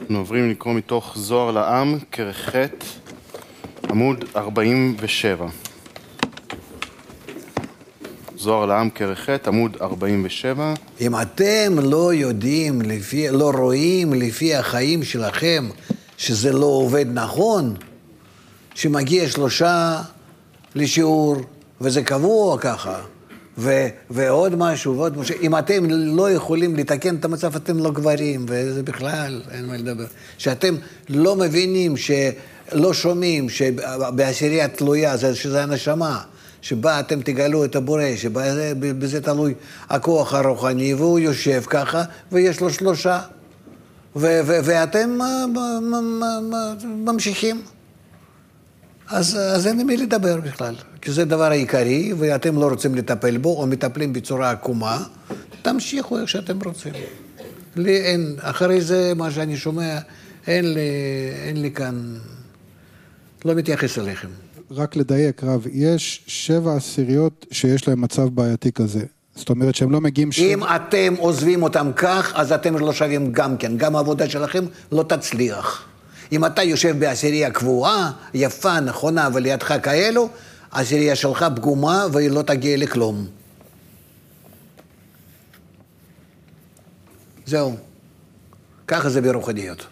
אנחנו עוברים לקרוא מתוך זוהר לעם, כרך ח', עמוד 47. זוהר לעם, כרך ח', עמוד 47. אם אתם לא יודעים, לא רואים לפי החיים שלכם שזה לא עובד נכון, שמגיע 3 לשיעור, וזה קבוע ככה, ועוד משהו, ועוד משהו. אם אתם לא יכולים לתקן את המצב, אתם לא גברים, וזה בכלל, אין מה לדבר. שאתם לא מבינים, שלא שומעים, שבעשירייה תלויה, שזה הנשמה, שבה אתם תגלו את הבורא, שבזה תלוי הכוח הרוחני, והוא יושב ככה, ויש לו 3, ואתם ממשיכים. אז אין למי לדבר בכלל, כי זה דבר העיקרי, ואתם לא רוצים לטפל בו, או מטפלים בצורה עקומה, תמשיכו איך שאתם רוצים. לי אין, אחרי זה מה שאני שומע, אין לי כאן, לא מתייחס אליכם. רק לדייק, רב, יש 7 עשיריות שיש להם מצב בעייתי כזה. זאת אומרת שהם לא מגיעים... אם אתם עוזבים אותם כך, אז אתם לא שווים גם כן. גם העבודה שלכם לא תצליח. אם אתה יושב בעשירייה קבועה, יפה, נכונה, ולידך כאלו, העשירייה שלך פגומה והיא לא תגיע לכלום. זהו. ככה זה ברוחניות.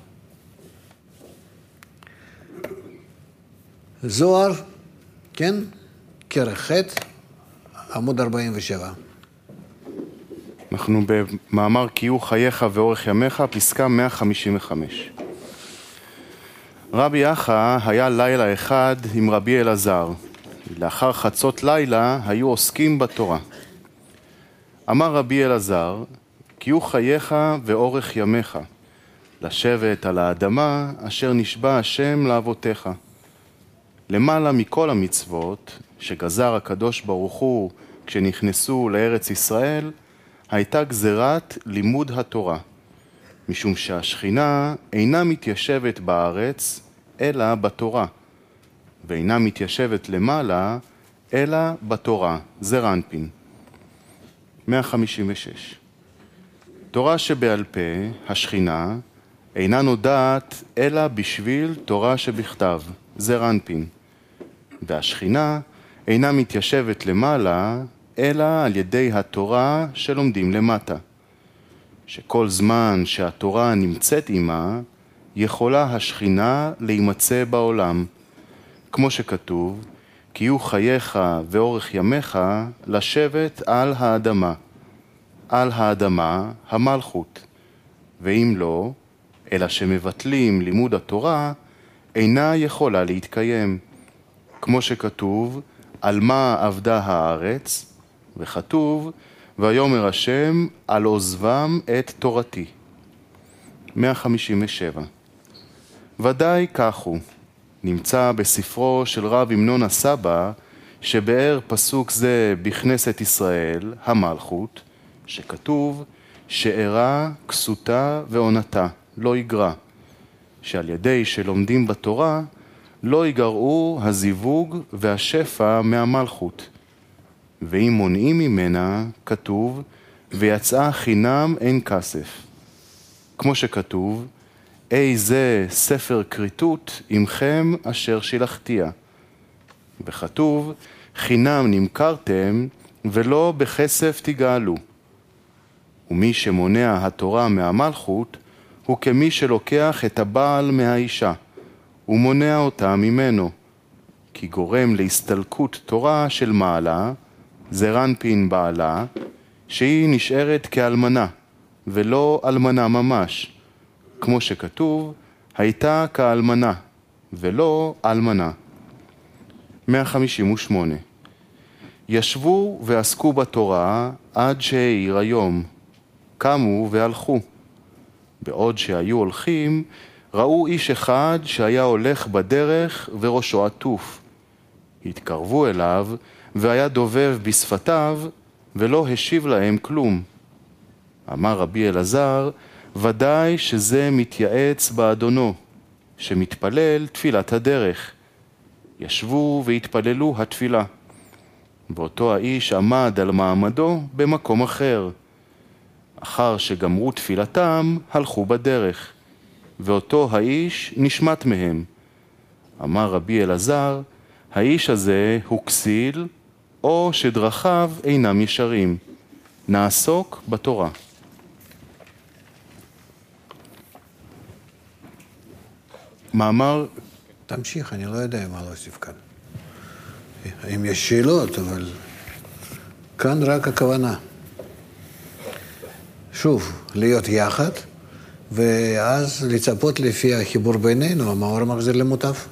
זוהר, כן? כרך ח', עמוד 47. אנחנו במאמר קיום חייך ואורך ימיך, פסקה 155. רבי יחא היה לילה אחד עם רבי אלעזר. לאחר חצות לילה היו עוסקים בתורה. אמר רבי אלעזר, קיום חייך ואורך ימיך, לשבת על האדמה אשר נשבע השם לאבותיך. למעלה מכל המצוות שגזר הקדוש ברוך הוא כשנכנסו לארץ ישראל, הייתה גזרת לימוד התורה, משום שהשכינה אינה מתיישבת בארץ, אלא בתורה, ואינה מתיישבת למעלה, אלא בתורה. זה רנפין. 156. תורה שבעל פה, השכינה, אינה נודעת אלא בשביל תורה שבכתב. זה רנפין. והשכינה אינה מתיישבת למעלה, אלא על ידי התורה שלומדים למטה. שכל זמן שהתורה נמצאת עמה, יכולה השכינה להימצא בעולם. כמו שכתוב, כי יהיו חייך ואורך ימיך לשבת על האדמה. על האדמה המלכות. ואם לא, אלא שמבטלים לימוד התורה, אינה יכולה להתקיים. כמו שכתוב, על מה עבדה הארץ, וכתוב, ויאמר השם על עוזבם את תורתי. 157. ודאי כך הוא. נמצא בספרו של רב אמנון הסבא, שבאר פסוק זה בכנסת ישראל, המלכות, שכתוב, שארה, כסותה ועונתה, לא יגרע. שעל ידי שלומדים בתורה, לא יגרעו הזיווג והשפע מהמלכות. ואם מונעים ממנה, כתוב, ויצאה חינם אין כסף. כמו שכתוב, זה ספר כריתות עמכם אשר שילחתיה. וכתוב, חינם נמכרתם ולא בכסף תגאלו. ומי שמונע התורה מהמלכות, הוא כמי שלוקח את הבעל מהאישה, ומונע אותה ממנו, כי גורם להסתלקות תורה של מעלה, זה רנפין בעלה, שהיא נשארת כאלמנה, ולא אלמנה ממש, כמו שכתוב, הייתה כאלמנה, ולא אלמנה. 158. ישבו ועסקו בתורה עד שהעיר היום, קמו והלכו. בעוד שהיו הולכים, ראו איש אחד שהיה הולך בדרך וראשו עטוף. התקרבו אליו והיה דובב בשפתיו ולא השיב להם כלום. אמר רבי אלעזר, ודאי שזה מתייעץ באדונו, שמתפלל תפילת הדרך. ישבו והתפללו התפילה. ואותו האיש עמד על מעמדו במקום אחר. אחר שגמרו תפילתם, הלכו בדרך. ואותו האיש נשמט מהם. אמר רבי אלעזר, האיש הזה הוא כסיל, או שדרכיו אינם ישרים. נעסוק בתורה. מאמר... תמשיך, אני לא יודע מה להוסיף כאן. אם יש שאלות, אבל כאן רק הכוונה. שוב, להיות יחד, ואז לצפות לפי החיבור בינינו, המאור מחזיר למוטב.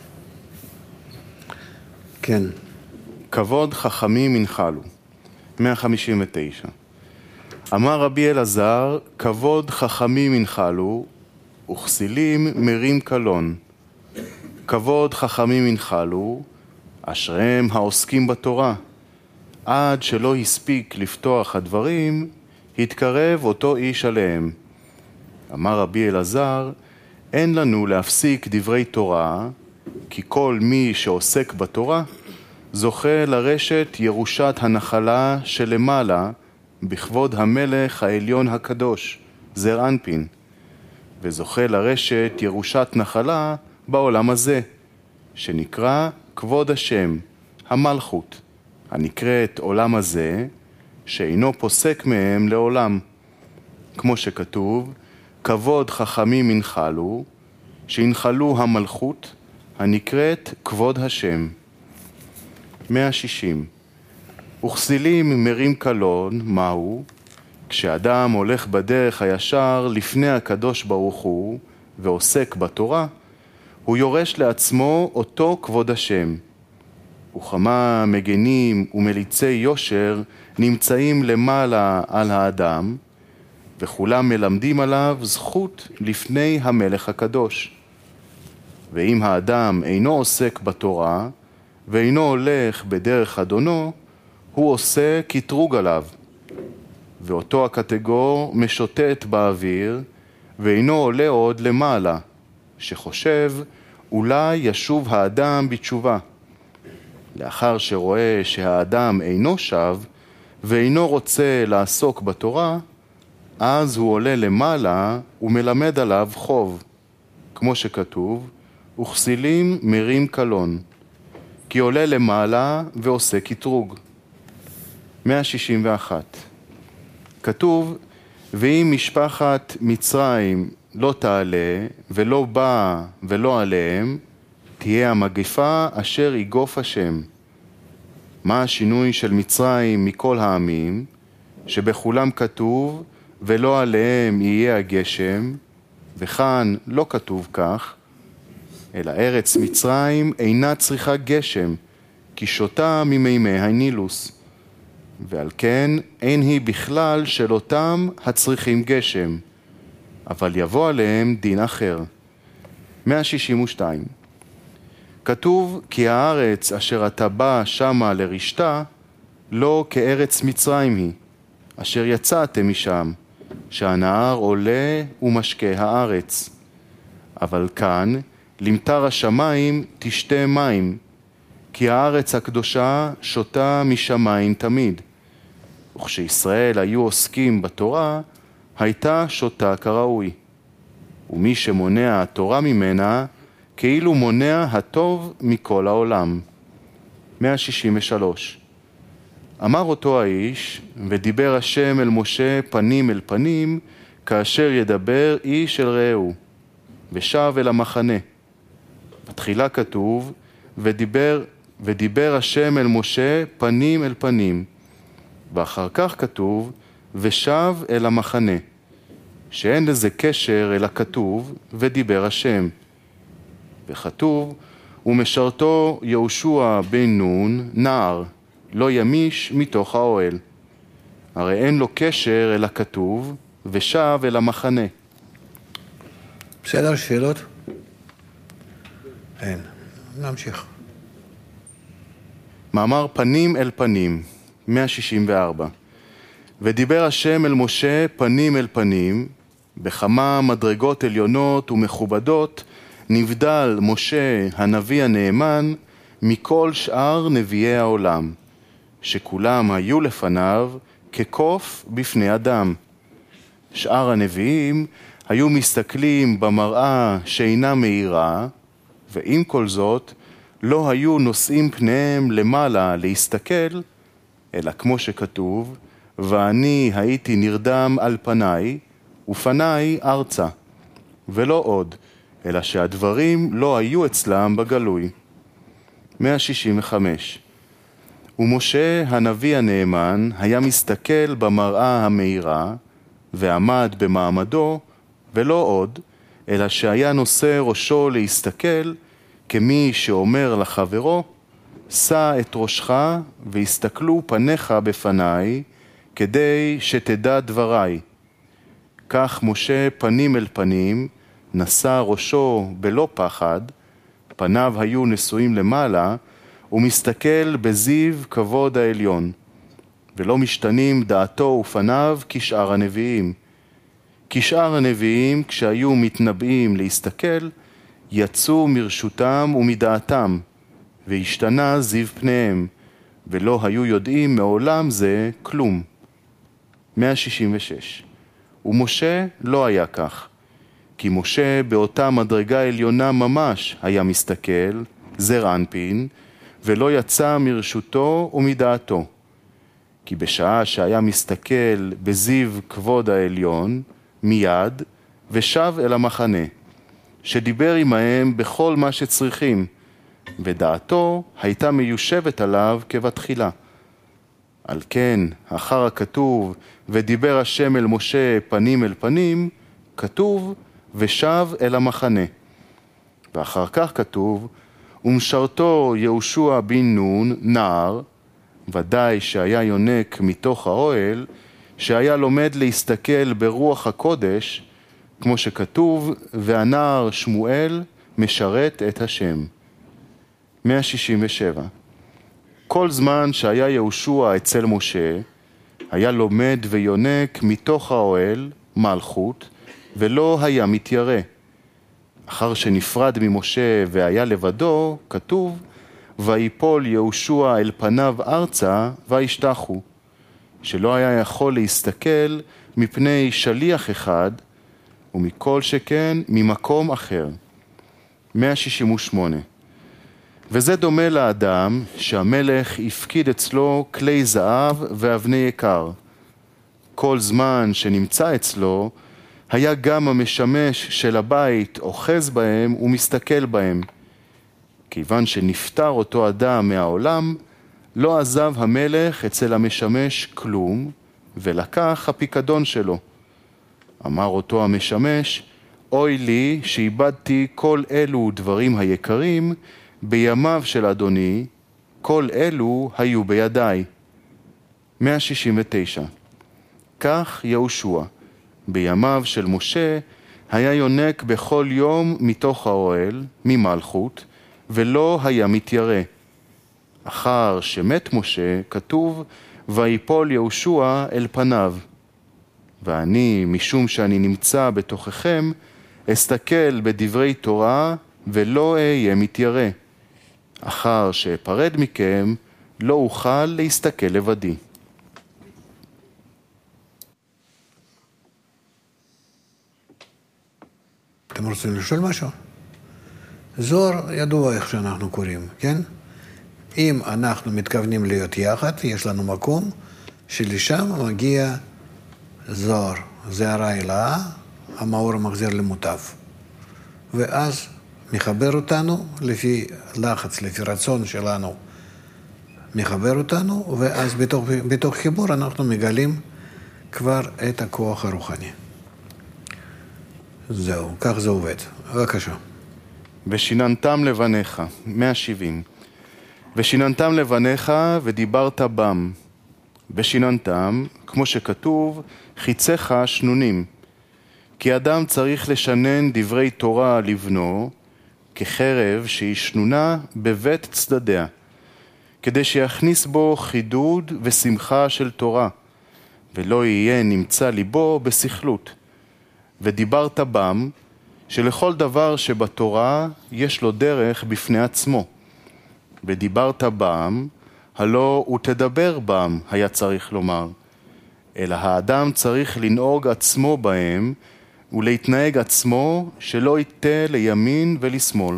כן. כבוד חכמים ינחלו. 159. אמר רבי אלעזר, כבוד חכמים ינחלו, וכסילים מרים קלון. כבוד חכמים ינחלו, אשריהם העוסקים בתורה. עד שלא הספיק לפתוח הדברים, התקרב אותו איש עליהם. אמר רבי אלעזר, אין לנו להפסיק דברי תורה, כי כל מי שעוסק בתורה, זוכה לרשת ירושת הנחלה שלמעלה, בכבוד המלך העליון הקדוש, זר אנפין, וזוכה לרשת ירושת נחלה בעולם הזה, שנקרא כבוד השם, המלכות, הנקראת עולם הזה, שאינו פוסק מהם לעולם. כמו שכתוב, כבוד חכמים ינחלו, שינחלו המלכות, הנקראת כבוד השם. 160. וכסילים מרים קלון, מהו? כשאדם הולך בדרך הישר לפני הקדוש ברוך הוא, ועוסק בתורה, הוא יורש לעצמו אותו כבוד השם. וכמה מגנים ומליצי יושר נמצאים למעלה על האדם, וכולם מלמדים עליו זכות לפני המלך הקדוש. ואם האדם אינו עוסק בתורה, ואינו הולך בדרך אדונו, הוא עושה קטרוג עליו. ואותו הקטגור משוטט באוויר, ואינו עולה עוד למעלה, שחושב אולי ישוב האדם בתשובה. לאחר שרואה שהאדם אינו שב, ואינו רוצה לעסוק בתורה, אז הוא עולה למעלה ומלמד עליו חוב, כמו שכתוב, וכסילים מרים קלון, כי עולה למעלה ועושה קטרוג. 161. כתוב, ואם משפחת מצרים לא תעלה ולא באה ולא עליהם, תהיה המגפה אשר יגוף השם. מה השינוי של מצרים מכל העמים? שבכולם כתוב, ולא עליהם יהיה הגשם, וכאן לא כתוב כך, אלא ארץ מצרים אינה צריכה גשם, כי שותה ממימי הנילוס, ועל כן אין היא בכלל של אותם הצריכים גשם, אבל יבוא עליהם דין אחר. 162. כתוב, כי הארץ אשר אתה בא שמה לרשתה, לא כארץ מצרים היא, אשר יצאתם משם, שהנהר עולה ומשקה הארץ. אבל כאן, למטר השמיים תשתה מים, כי הארץ הקדושה שותה משמיים תמיד. וכשישראל היו עוסקים בתורה, הייתה שותה כראוי. ומי שמונע התורה ממנה, כאילו מונע הטוב מכל העולם. 163. אמר אותו האיש, ודיבר השם אל משה פנים אל פנים, כאשר ידבר איש אל רעהו, ושב אל המחנה. בתחילה כתוב, ודיבר השם אל משה פנים אל פנים, ואחר כך כתוב, ושב אל המחנה, שאין לזה קשר אל הכתוב, ודיבר השם. וכתוב, ומשרתו יהושע בן נון, נער, לא ימיש מתוך האוהל. הרי אין לו קשר אל הכתוב, ושב אל המחנה. בסדר, שאלות? אין. נמשיך. מאמר פנים אל פנים, 164. ודיבר השם אל משה פנים אל פנים, בכמה מדרגות עליונות ומכובדות, נבדל משה הנביא הנאמן מכל שאר נביאי העולם, שכולם היו לפניו כקוף בפני אדם. שאר הנביאים היו מסתכלים במראה שאינה מאירה, ועם כל זאת לא היו נושאים פניהם למעלה להסתכל, אלא כמו שכתוב, ואני הייתי נרדם על פניי, ופניי ארצה, ולא עוד, אלא שהדברים לא היו אצלם בגלוי. 165. ומשה הנביא הנאמן היה מסתכל במראה המאירה, ועמד במעמדו, ולא עוד, אלא שהיה נושא ראשו להסתכל, כמי שאומר לחברו, שא את ראשך והסתכלו פניך בפניי, כדי שתדע דבריי. כך משה פנים אל פנים, נשא ראשו בלא פחד, פניו היו נשואים למעלה, ומסתכל בזיו כבוד העליון, ולא משתנים דעתו ופניו כשאר הנביאים. כשאר הנביאים, כשהיו מתנבאים להסתכל, יצאו מרשותם ומדעתם, והשתנה זיו פניהם, ולא היו יודעים מעולם זה כלום. 166. ומשה לא היה כך, כי משה באותה מדרגה עליונה ממש היה מסתכל, זר אנפין, ולא יצא מרשותו ומדעתו. כי בשעה שהיה מסתכל בזיו כבוד העליון, מיד, ושב אל המחנה, שדיבר עמהם בכל מה שצריכים, ודעתו הייתה מיושבת עליו כבתחילה. על כן, אחר הכתוב, ודיבר השם אל משה פנים אל פנים, כתוב, ושב אל המחנה. ואחר כך כתוב, ומשרתו יהושע בן נון, נער, ודאי שהיה יונק מתוך האוהל, שהיה לומד להסתכל ברוח הקודש, כמו שכתוב, והנער שמואל משרת את השם. 167. כל זמן שהיה יהושע אצל משה, היה לומד ויונק מתוך האוהל, מלכות, ולא היה מתיירא. אחר שנפרד ממשה והיה לבדו, כתוב, ויפול יהושע אל פניו ארצה וישתחו, שלא היה יכול להסתכל מפני שליח אחד, ומכל שכן ממקום אחר. 168. וזה דומה לאדם שהמלך הפקיד אצלו כלי זהב ואבני יקר. כל זמן שנמצא אצלו, היה גם המשמש של הבית אוחז בהם ומסתכל בהם. כיוון שנפטר אותו אדם מהעולם, לא עזב המלך אצל המשמש כלום, ולקח הפיקדון שלו. אמר אותו המשמש, אוי לי שאיבדתי כל אלו דברים היקרים, בימיו של אדוני, כל אלו היו בידיי. 169. כך יהושע, בימיו של משה, היה יונק בכל יום מתוך האוהל, ממלכות, ולא היה מתיירא. אחר שמת משה, כתוב, ויפול יהושע אל פניו. ואני, משום שאני נמצא בתוככם, אסתכל בדברי תורה, ולא אהיה מתיירא. אחר שאפרד מכם, לא אוכל להסתכל לבדי. אתם רוצים לשאול משהו? זוהר ידוע איך שאנחנו קוראים, כן? אם אנחנו מתכוונים להיות יחד, יש לנו מקום שלשם מגיע זוהר, זה הרעילה, המאור המחזיר למוטב. ואז מחבר אותנו לפי לחץ, לפי רצון שלנו, מחבר אותנו, ואז בתוך חיבור אנחנו מגלים כבר את הכוח הרוחני. זהו, כך זה עובד. בבקשה. ושיננתם לבניך, 170. ושיננתם לבניך ודיברת בם. ושיננתם, כמו שכתוב, חיציך שנונים. כי אדם צריך לשנן דברי תורה לבנו, כחרב שהיא שנונה בבית צדדיה, כדי שיכניס בו חידוד ושמחה של תורה, ולא יהיה נמצא ליבו בסכלות. ודיברת בם, שלכל דבר שבתורה יש לו דרך בפני עצמו. ודיברת בם, הלא הוא תדבר בם, היה צריך לומר. אלא האדם צריך לנהוג עצמו בהם, ולהתנהג עצמו שלא יטה לימין ולשמאל.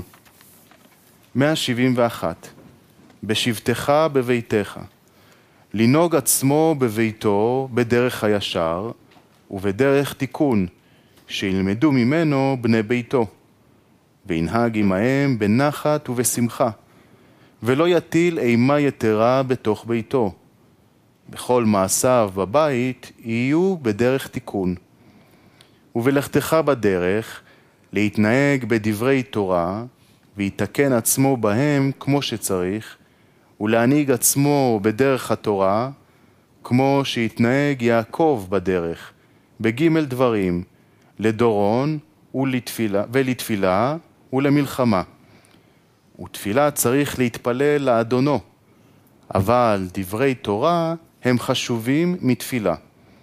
171. בשבתך בביתך. לנהוג עצמו בביתו בדרך הישר ובדרך תיקון, שילמדו ממנו בני ביתו. וינהג עמהם בנחת ובשמחה, ולא יטיל אימה יתרה בתוך ביתו. בכל מעשיו בבית יהיו בדרך תיקון. ובלכתך בדרך להתנהג בדברי תורה, ויתקן עצמו בהם כמו שצריך, ולהנהיג עצמו בדרך התורה, כמו שהתנהג יעקב בדרך, בג' דברים, לדורון ולתפילה ולמלחמה. ותפילה צריך להתפלל לאדונו, אבל דברי תורה הם חשובים מתפילה.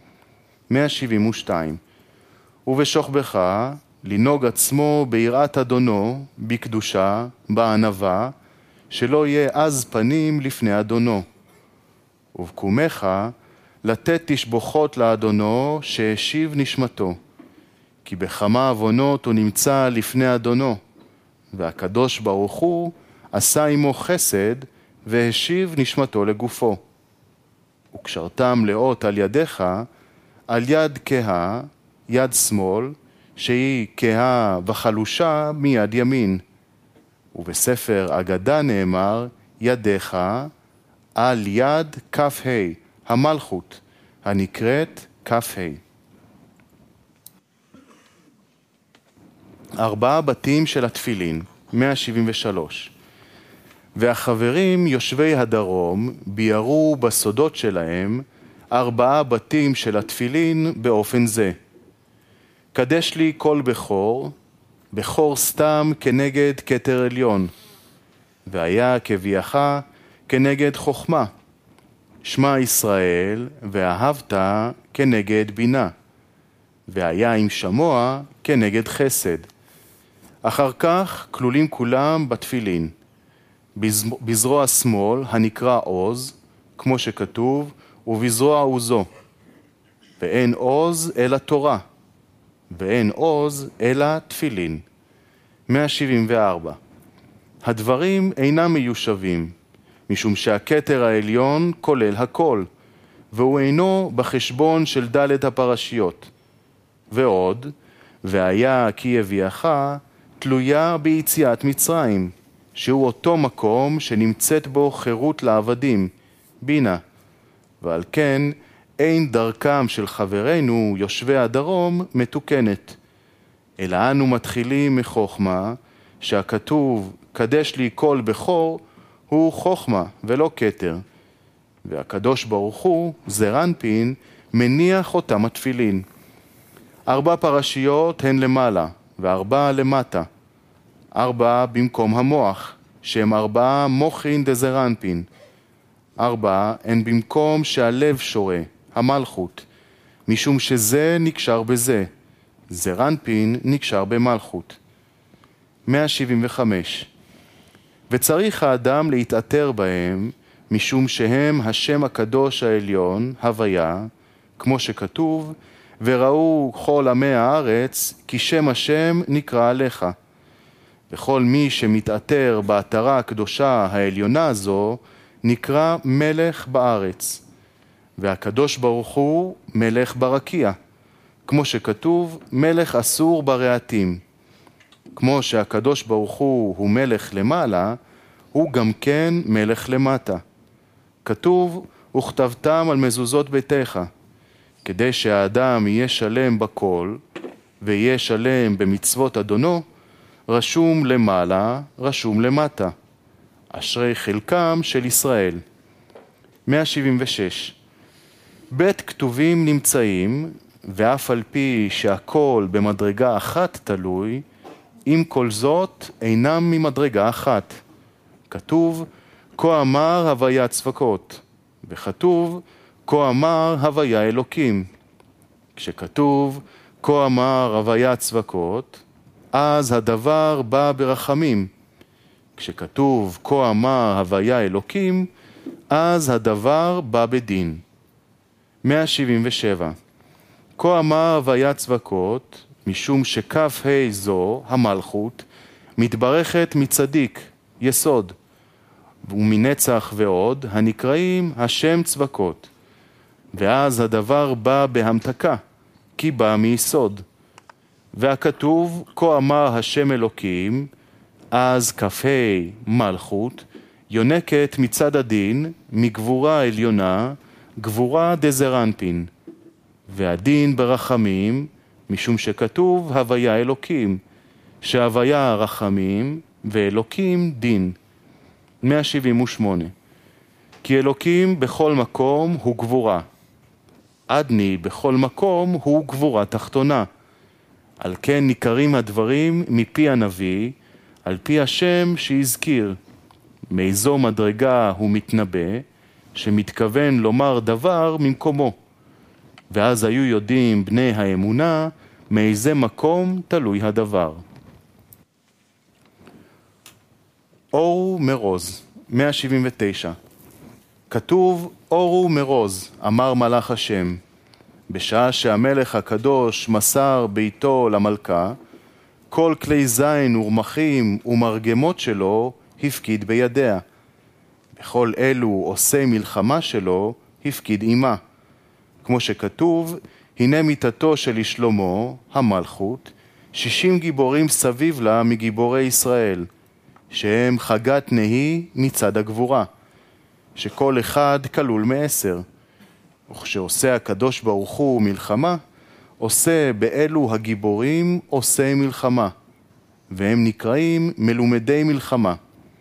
172. ובשוכבך לנהוג עצמו ביראת אדונו, בקדושה, בענווה, שלא יהיה עז פנים לפני אדונו. ובקומך לתת תשבחות לאדונו שהשיב נשמתו, כי בכמה עוונות הוא נמצא לפני אדונו, והקדוש ברוך הוא עשה עמו חסד והשיב נשמתו לגופו. וקשרתם לאות על ידיך, על יד כהה, יד שמאל, שהיא כהה וחלושה מיד ימין. ובספר אגדה נאמר, ידיך על יד כף ה', המלכות, הנקראת כף ה'. 4 בתים של התפילין, 173. והחברים יושבי הדרום ביארו בסודות שלהם 4 בתים של התפילין באופן זה. קדש לי כל בכור, בכור סתם כנגד כתר עליון, והיה כביאך כנגד חוכמה, שמע ישראל ואהבת כנגד בינה, והיה עם שמוע כנגד חסד. אחר כך כלולים כולם בתפילין, בזרוע שמאל הנקרא עוז, כמו שכתוב, ובזרוע עוזו. ואין עוז אלא תורה, ואין עוז אלא תפילין. 174. הדברים אינם מיושבים, משום שהכתר העליון כולל הכל, והוא אינו בחשבון של ד' הפרשיות. ועוד, והיה כי יביאך תלויה ביציאת מצרים, שהוא אותו מקום שנמצאת בו חירות לעבדים, בינה. ועל כן אין דרכם של חברינו יושבי הדרום מתוקנת. אלא אנו מתחילים מחוכמה, שהכתוב קדש לי כל בכור הוא חוכמה ולא כתר. והקדוש ברוך הוא, זרנפין, מניח אותם התפילין. 4 פרשיות הן למעלה, ו4 למטה. 4 במקום המוח, שהם 4 מוחין דזרנפין. 4 הן במקום שהלב שורה, המלכות, משום שזה נקשר בזה. זרנפין נקשר במלכות. 175. וצריך האדם להתעתר בהם, משום שהם השם הקדוש העליון, הוויה, כמו שכתוב, וראו כל עמי הארץ, כי שם השם נקרא עליך. וכל מי שמתעתר בעתרה הקדושה העליונה הזו, נקרא מלך בארץ. והקדוש ברוך הוא מלך ברקיע, כמו שכתוב, מלך אסור ברעתים. כמו שהקדוש ברוך הוא מלך למעלה, הוא גם כן מלך למטה. כתוב, וכתבתם על מזוזות ביתך, כדי שהאדם יהיה שלם בכל, ויהיה שלם במצוות אדונו, רשום למעלה, רשום למטה. אשרי חלקם של ישראל. 176. בית כתובים נמצאים, ואף על פי שהכל במדרגה אחת תלוי, עם כל זאת אינם ממדרגה אחת. כתוב, כה אמר הוויה צפקות, וכתוב, כה אמר הוויה אלוקים. כשכתוב, כה אמר הוויה צפקות, אז הדבר בא ברחמים. כשכתוב, כה אמר הוויה אלוקים, אז הדבר בא בדין. 177. כה אמר הוויה צפקות, משום שכף ה' זו, המלכות, מתברכת מצדיק, יסוד, ומנצח ועוד, הנקראים השם צבקות. ואז הדבר בא בהמתקה, כי בא מיסוד. והכתוב, כה אמר השם אלוקים, אז כף ה' מלכות, יונקת מצד הדין, מגבורה עליונה, גבורה דזרנפין. והדין ברחמים, משום שכתוב הוויה אלוקים, שהוויה רחמים ואלוקים דין. 178. כי אלוקים בכל מקום הוא גבורה. עדני בכל מקום הוא גבורה תחתונה. על כן ניכרים הדברים מפי הנביא, על פי השם שהזכיר. מאיזו מדרגה הוא מתנבא, שמתכוון לומר דבר ממקומו. ואז היו יודעים בני האמונה מאיזה מקום תלוי הדבר. אורו מרוז, 179. כתוב אורו מרוז, אמר מלאך השם. בשעה שהמלך הקדוש מסר ביתו למלכה, כל כלי זין ורמחים ומרגמות שלו הפקיד בידיה. בכל אלו עושה מלחמה שלו הפקיד עמה. כמו שכתוב, הנה מיתתו של שלמה, המלכות, 60 גיבורים סביב לה מגיבורי ישראל, שהם חגת נהי מצד הגבורה, שכל אחד כלול מ10. וכשעושה הקדוש ברוך הוא מלחמה, עושה באלו הגיבורים עושה מלחמה, והם נקראים מלומדי מלחמה.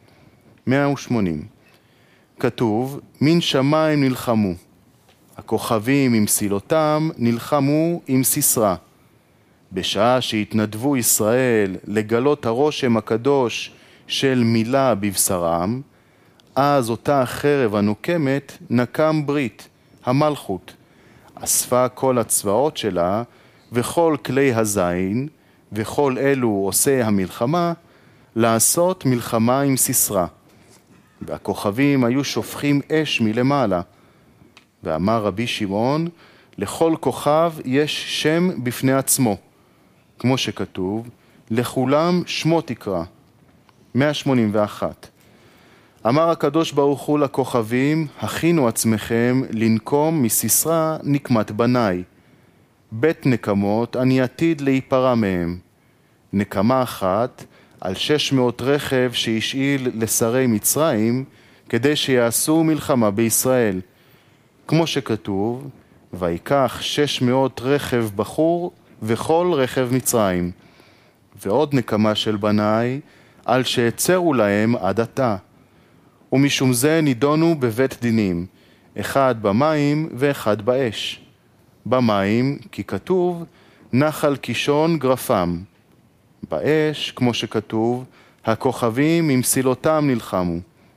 180. כתוב, מן שמיים נלחמו, הכוכבים עם סילותם נלחמו עם סיסרא. בשעה שהתנדבו ישראל לגלות הרושם הקדוש של מילה בבשרם, אז אותה החרב הנוקמת נקם ברית, המלכות, אספה כל הצבאות שלה וכל כלי הזין, וכל אלו עושה המלחמה, לעשות מלחמה עם סיסרא. והכוכבים היו שופכים אש מלמעלה. ואמר רבי שמעון, לכל כוכב יש שם בפני עצמו, כמו שכתוב, לכולם שמו תקרא. 181. אמר הקדוש ברוך הוא לכוכבים, הכינו עצמכם לנקום מסיסרא נקמת בניי. בית נקמות אני עתיד להיפרע מהם. נקמה אחת על 600 רכב שהשאיל לשרי מצרים, כדי שיעשו מלחמה בישראל. כמו שכתוב, ויקח 600 רכב בחור וכל רכב מצרים. ועוד נקמה של בניי, על שהצרו להם עד עתה. ומשום זה נידונו בבית דינים, אחד במים ואחד באש. במים, כי כתוב, נחל קישון גרפם. באש, כמו שכתוב, הכוכבים עם סילותם נלחמו.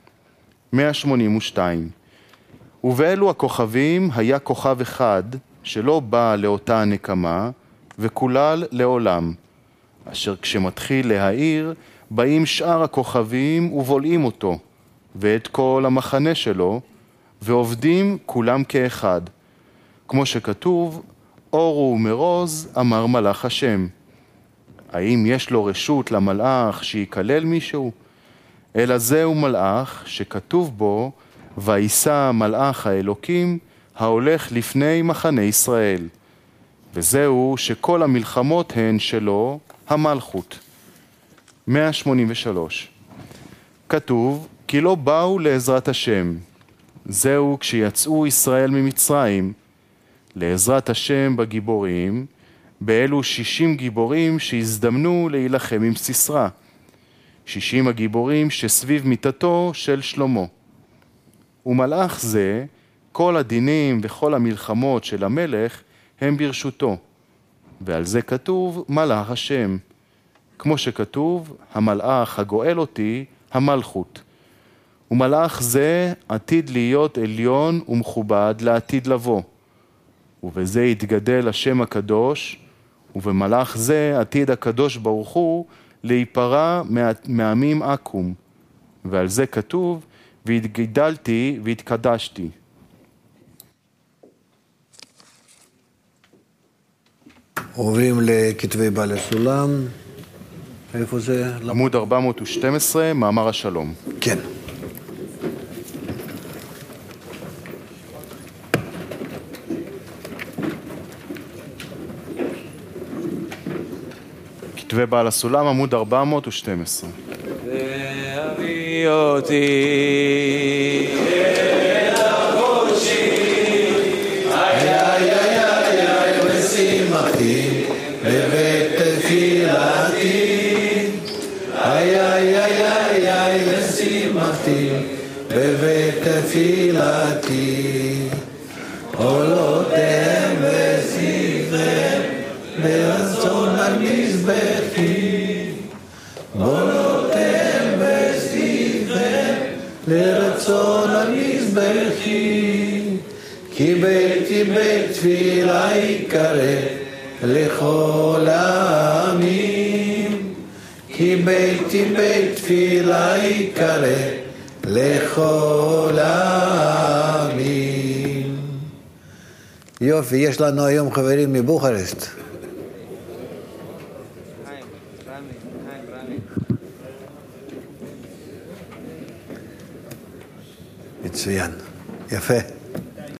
182. ובאלו הכוכבים היה כוכב אחד, שלא בא לאותה הנקמה, וכולל לעולם. אשר כשמתחיל להאיר, באים שאר הכוכבים ובולעים אותו, ואת כל המחנה שלו, ועובדים כולם כאחד. כמו שכתוב, אורו מרוז אמר מלאך השם. האם יש לו רשות למלאך שיקלל מישהו? אלא זהו מלאך שכתוב בו, ויסע מלאך האלוקים ההולך לפני מחנה ישראל. וזהו שכל המלחמות הן שלו המלכות. 183. כתוב, כי לא באו לעזרת השם. זהו כשיצאו ישראל ממצרים, לעזרת השם בגיבורים, באלו 60 גיבורים שהזדמנו להילחם עם סיסרא. 60 הגיבורים שסביב מיטתו של שלמה. ומלאך זה, כל הדינים וכל המלחמות של המלך הם ברשותו. ועל זה כתוב מלאך השם. כמו שכתוב, המלאך הגואל אותי, המלכות. ומלאך זה עתיד להיות עליון ומכובד לעתיד לבוא. ובזה יתגדל השם הקדוש, ובמלאך זה עתיד הקדוש ברוך הוא להיפרע מעמים עקום. ועל זה כתוב, והתגדלתי והתקדשתי. עוברים לכתבי בעל הסולם. איפה זה? עמוד 412, מאמר השלום. כן. כתבי בעל הסולם, עמוד 412. והביא אותי אל הקודשי, ושימחתי בבית תפילתי, ושימחתי בבית תפילתי, עולותיהם וזכריהם ברצון על מזבחי, עולותיהם וזכריהם לרצון על מזבחי, כי ביתי בית תפילה יקרא לכל העמים, כי ביתי בית תפילה יקרא לכל העמים. יופי, יש לנו היום חברים מבוכרסט. מצוין, יפה.